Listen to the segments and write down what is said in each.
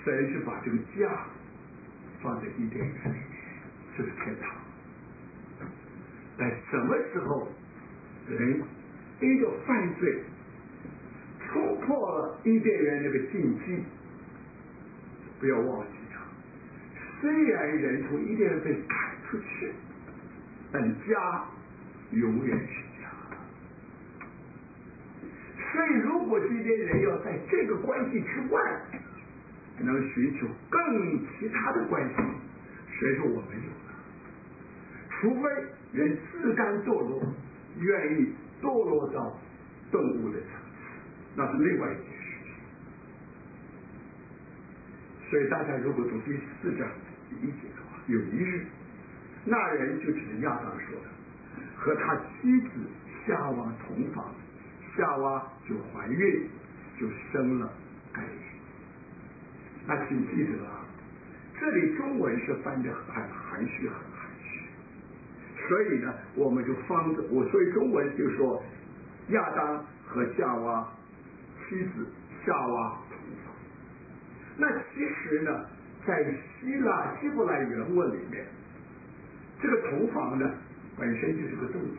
神是把这个家放在伊甸园里面，这是天堂。但什么时候人因着犯罪冲破了伊甸园那个禁忌，不要忘记了，虽然人从伊甸园被赶出去，但家永远是家。所以如果今天人要在这个关系之外能寻求更其他的关系，谁说我没有呢？除非人自甘堕落，愿意堕落到动物的层次，那是另外一件事情。所以大家如果读第4章第1节的话，有一日，那人就指着亚当说的，和他妻子夏娃同房，夏娃就怀孕，就生了该隐。那请记得啊，这里中文是翻得很含蓄，很含蓄。所以呢，我们就所以中文就说亚当和夏娃妻子夏娃同房。那其实呢，在希伯来原文里面，这个同房呢本身就是个动词。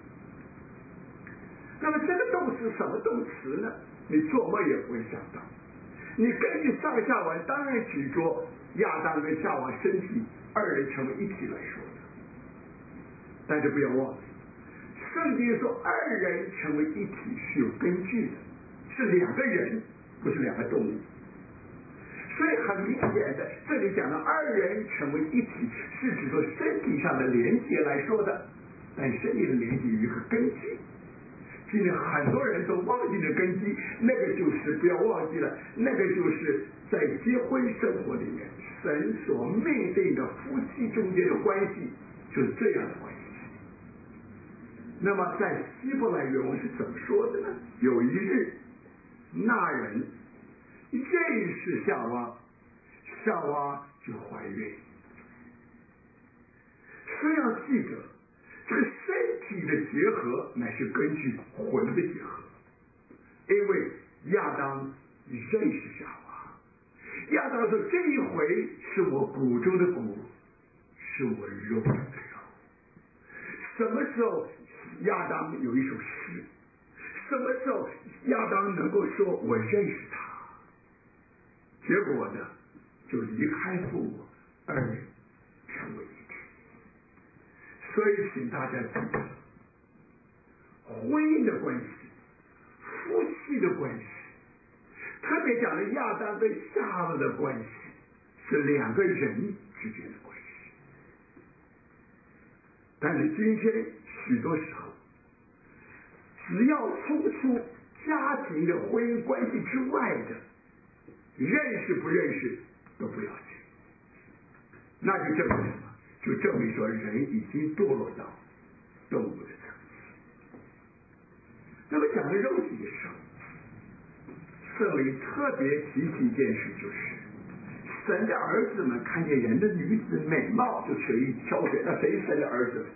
那么这个动词什么动词呢？你做梦也不会想到。你根据上下文当然举着亚当跟夏娃身体二人成为一体来说的，但是不要忘记，圣经说二人成为一体是有根据的，是2个人，不是2个动物。所以很明显的，这里讲的二人成为一体是指说身体上的连接来说的，但身体的连接有一个根据。今天很多人都忘记了根基，那个就是不要忘记了，那个就是在结婚生活里面神所命定的夫妻中间的关系，就是这样的关系。那么在希伯来原文是怎么说的呢？有一日，那人认识夏娃，夏娃就怀孕。所以要记得，这个身体的结合乃是根据魂的结合，因为亚当认识夏娃，亚当说这一回是我骨中的骨，是我肉中的肉。什么时候亚当有一首诗？什么时候亚当能够说我认识他？结果呢，就离开父母，二人成为一体。所以请大家记得，婚姻的关系，夫妻的关系，特别讲的亚当跟夏娃的关系，是2个人之间的关系。但是今天许多时候，只要冲出家庭的婚姻关系之外的，认识不认识都不要紧，那就证明什么？就证明说人已经堕落到动物的层次。那么讲到肉体的时候，圣灵特别提起一件事，就是神的儿子们看见人的女子美貌就随意挑选。那谁是神的儿子？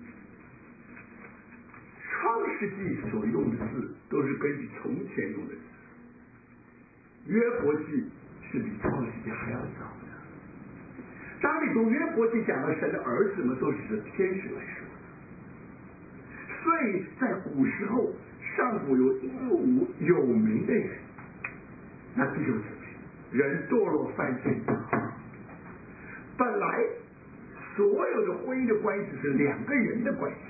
创世纪所用的字都是根据从前用的字，约伯记是比创世纪还要早的。当你读约伯记讲到神的儿子们，都是指天使来说的。所以在古时候，上古有英武有名的人，那弟兄姊妹，人堕落犯罪以后，本来所有的婚姻的关系是2个人的关系，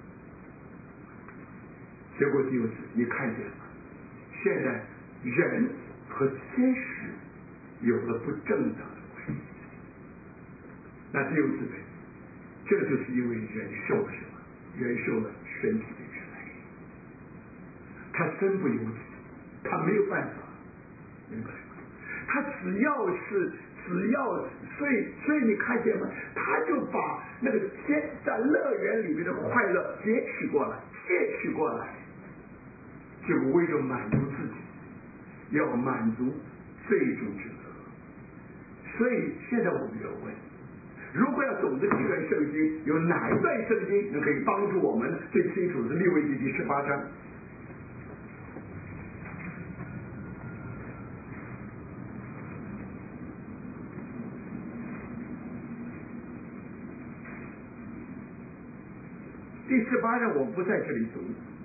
结果弟兄姊妹，你看见了吗？现在人和天使有了不正当的关系。那弟兄姊妹，这就是因为人受了什么？人受了身体的原来，他身不由己，他没有办法，明白吗？他只要，所以你看见吗？他就把那个在乐园里面的快乐截取过来，就为了满足自己，要满足最终之乐。所以现在我们要问，如果要懂得这段圣经，有哪一段圣经能可以帮助我们呢？最清楚的是利未记第18章。 第18章我不在这里读，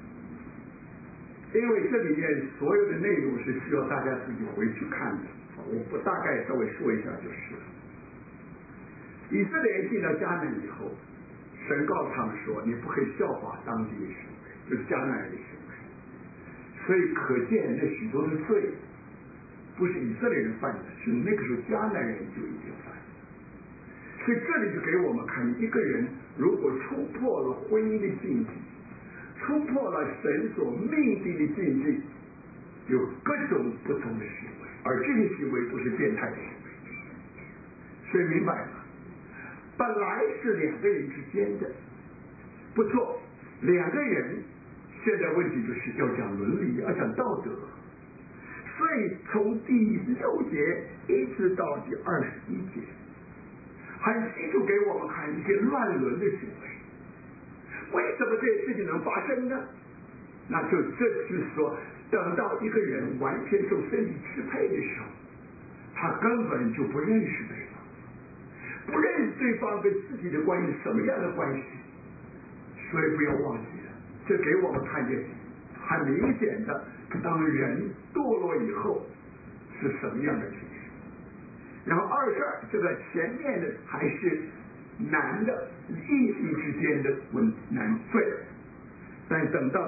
因为这里面所有的内容是需要大家自己回去看的，我不大概稍微说一下就是了。以色列人进到迦南以后，神告诉他们说，你不可以效法当地的行为，就是迦南人的行为。所以可见那许多的罪不是以色列人犯的，是那个时候迦南人就已经犯。所以这里就给我们看，一个人如果突破了婚姻的禁忌，突破了神所命定的禁忌，有各种不同的行为，而这些行为都是变态的行为。所以明白吗？本来是两个人之间的，不错，两个人现在问题就是要讲伦理，要讲道德。所以从第6节一直到第21节，很清楚给我们看一些乱伦的行为。为什么这些事情能发生呢？那这就是说，等到一个人完全受身体支配的时候，他根本就不认识对方，不认识对方跟自己的关系什么样的关系。所以不要忘记了，这给我们看见很明显的，当人堕落以后是什么样的情形。然后22这个前面的还是男的异性之间的男罪，但等到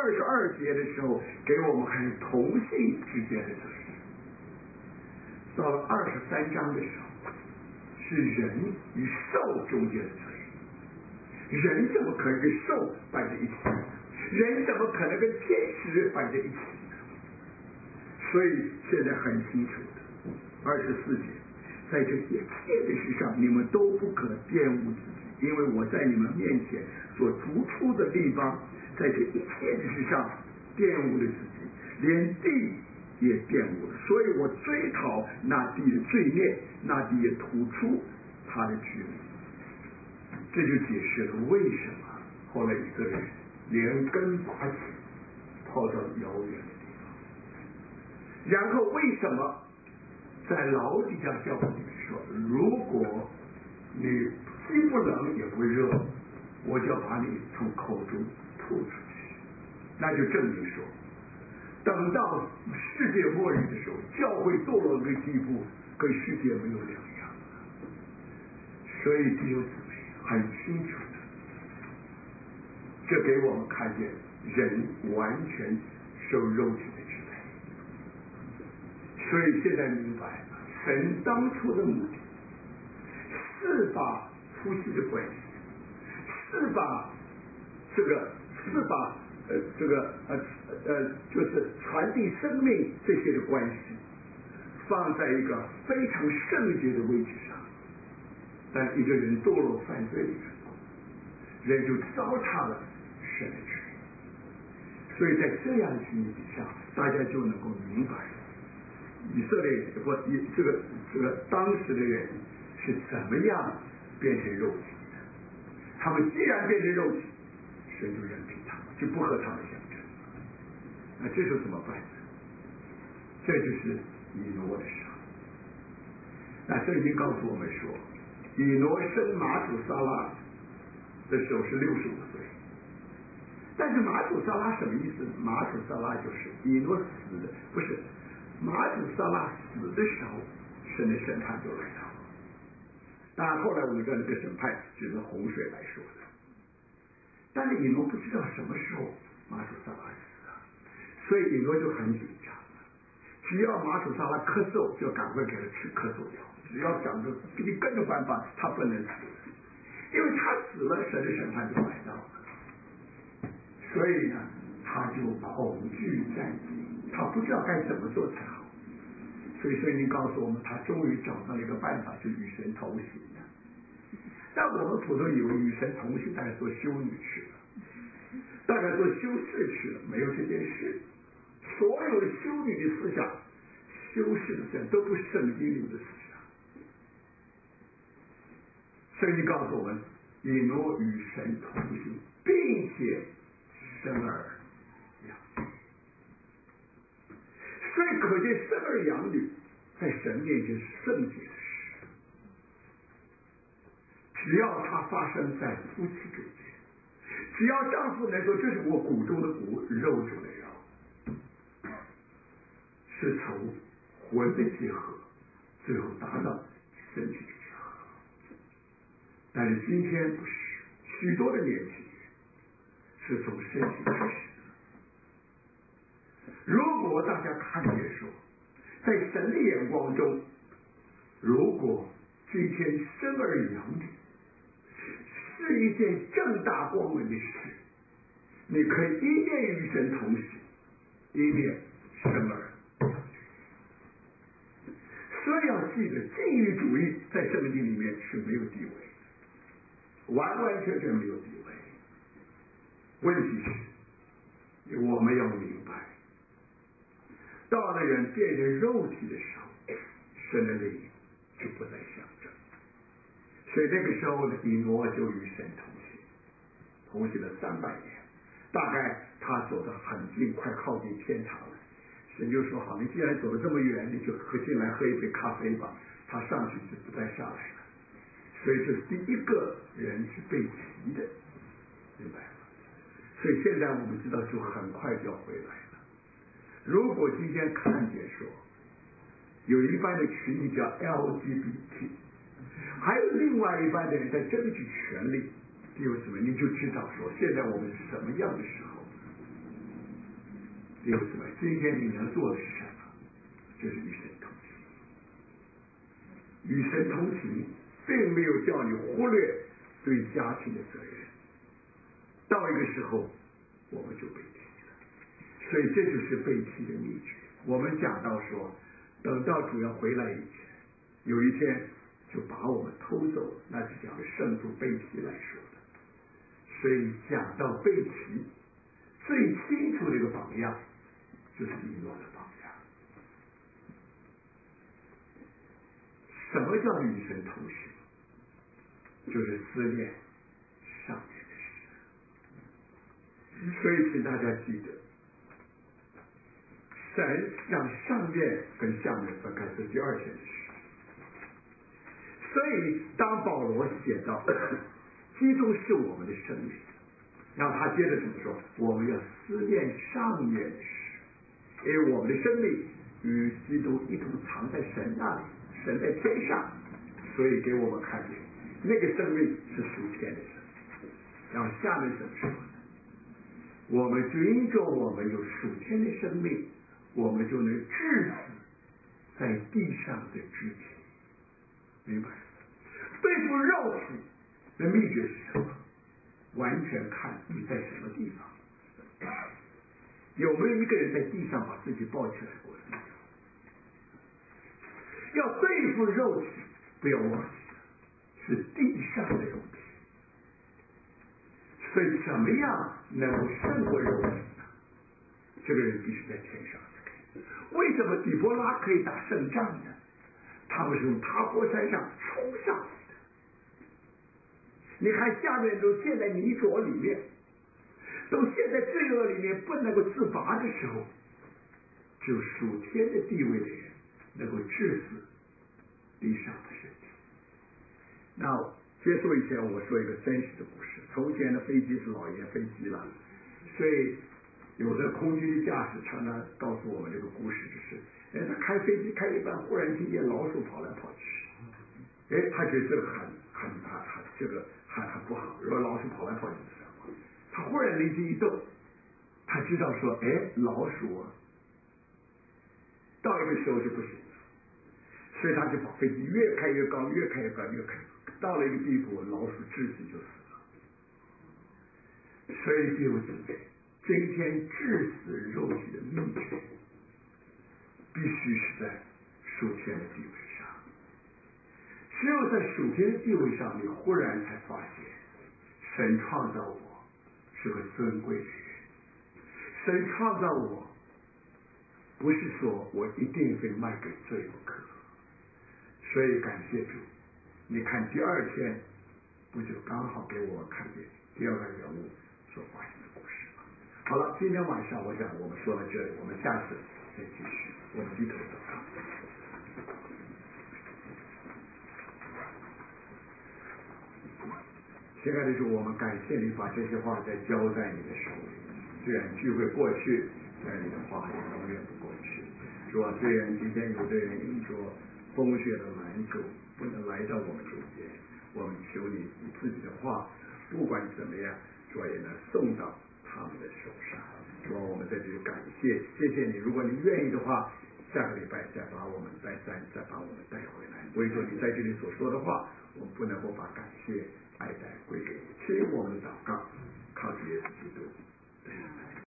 22节的时候，给我们看同性之间的罪。到了23章的时候，是人与兽中间的罪。人怎么可能跟兽摆在一起？人怎么可能跟天使摆在一起？所以现在很清楚的，24节，在这一切的事上，你们都不可玷污自己，因为我在你们面前所逐出的地方，在这一切的事上玷污了自己，连地也玷污了，所以我追讨那地的罪孽，那地也吐出他的居民。这就解释了为什么后来以色列人连根拔起，跑到遥远的地方。然后为什么在老底嘉教会里面说，如果你既不冷也不热，我就要把你从口中吐出去。那就证明说，等到世界末日的时候，教会堕落的地步跟世界没有两样。所以弟兄姊妹很清楚的，这给我们看见人完全受肉体的支配。所以现在明白神当初的目的，是把夫妻的关系，是把就是传递生命这些的关系，放在一个非常圣洁的位置上。但一个人堕落犯罪的时候，人就糟蹋了神的旨意。所以在这样的情形底下，大家就能够明白以色列人或这个当时的人是怎么样变成肉体的。他们既然变成肉体，神就任凭他们，就不和他们相争。那这时候怎么办呢？这就是以挪的事。那圣经告诉我们说，以挪生马土撒拉的时候是65岁。但是马土撒拉什么意思？马土撒拉就是以挪死的，不是马土撒拉死的时候，神的审判就来到了。当然后来我们知道这个审判就是洪水来说的。但是以挪不知道什么时候马土撒拉死了，所以以挪就很紧张。只要马土撒拉咳嗽，就赶快给他吃咳嗽药。只要想着给你跟着办法，他不能死，因为他死了，神的审判就来到了。所以呢，他就恐惧战惊，他不知道该怎么做才好。所以圣经告诉我们，他终于找到了一个办法，就与神同行了。但我们普通以为与神同行，大概做修女去了，大概做修士去了，没有这件事。所有的修女的思想、修士的思想都不是圣经里的思想。圣经告诉我们，以挪与神同行，并且生儿养女。所以可见生儿养女在神面前是圣洁的事。只要它发生在夫妻中间， 只要丈夫能说这是我骨中的骨，肉中的肉，是从魂的结合，最后达到身体的结合。但是今天不是，许多的年轻人是从身体开始的。如果大家看见说，在神的眼光中，如果今天生儿养女是一件正大光明的事，你可以一面与神同行，一面生儿养女。所以要记得，禁欲主义在圣经里面是没有地位的，完完全全没有地位。问题是，我们要明白，到了人变成肉体的时候，神的灵就不再相争。所以那个时候呢，以诺就与神同行了300年，大概他走得很近，快靠近天堂了。神就说：“好，你既然走得这么远，你就进来喝一杯咖啡吧。”他上去就不再下来了。所以这是第一个人是被提的，明白吗？所以现在我们知道，就很快就要回来了。如果今天看见说，有一般的群体叫 LGBT， 还有另外一般的人在争取权利，弟兄姊妹，你就知道说，现在我们是什么样的时候。弟兄姊妹，今天你能做的是什么？就是与神同行。与神同行，并没有叫你忽略对家庭的责任。到一个时候，我们就被提了。所以这就是被提的秘诀。我们讲到说，等到主要回来以前，有一天就把我们偷走了，那是讲圣主被提来说的。所以讲到被提，最清楚的一个榜样就是以诺的榜样。什么叫与神同行？就是思念上面的事。所以请大家记得，神让上面跟下面分开是第2天的事。所以当保罗写到基督是我们的生命，然后他接着怎么说？我们要思念上面的事，因为我们的生命与基督一同藏在神那里，神在天上，所以给我们看见那个生命是属天的生命。然后下面怎么说呢？我们就因着我们有属天的生命，我们就能治死在地上的肢体。明白？对付肉体的秘诀是什么？完全看你在什么地方。有没有一个人在地上把自己抱起来过的？要对付肉体，不要忘记是地上的肉体。所以怎么样能够胜过肉体呢？这个人必须在天上才可以。为什么底波拉可以打胜仗呢？他们是从塔波山上冲上来的。你看下面都陷在泥浊里面，都陷在罪恶里面，不能够自拔的时候，只有属天的地位的人能够治死地上的身体。那结束以前，我说一个真实的故事。从前的飞机是老爷飞机了，所以有的空军的驾驶常常告诉我们这个故事，就是他开飞机开一半，忽然听见老鼠跑来跑去，他觉得这个很不好。如果老鼠跑来跑去的时候，他忽然灵机一动，他知道说，老鼠到一个时候就不行了，所以他就把飞机越开越高，越开越高，越开越高，到了一个地步，老鼠窒息就死了。所以弟兄姊妹，今天治死肉体的秘诀，必须是在属天的地位上。只有在属天的地位上，你忽然才发现，神创造我是个尊贵的人。神创造我，不是说我一定会卖给罪不可。所以感谢主，你看第2天，不就刚好给我们看见第2个人物所发生的故事吗？好了，今天晚上我想我们说到这里，我们下次再继续，我们低头祷告。 亲爱的主，我们感谢你把这些话再交在你的手里。虽然聚会过去，但你的话也永远不过去。主啊，虽然今天有的人因着风雪的拦阻不能来到我们中间，我们求你以自己的话，不管怎么样，主啊也能送到他们的手上。主啊，我们在这里感谢谢你。如果你愿意的话，下个礼拜再把我们再把我们带回来。为着你在这里所说的话，我们不能够把感谢爱戴归给你。听我们的祷告，靠主耶稣基督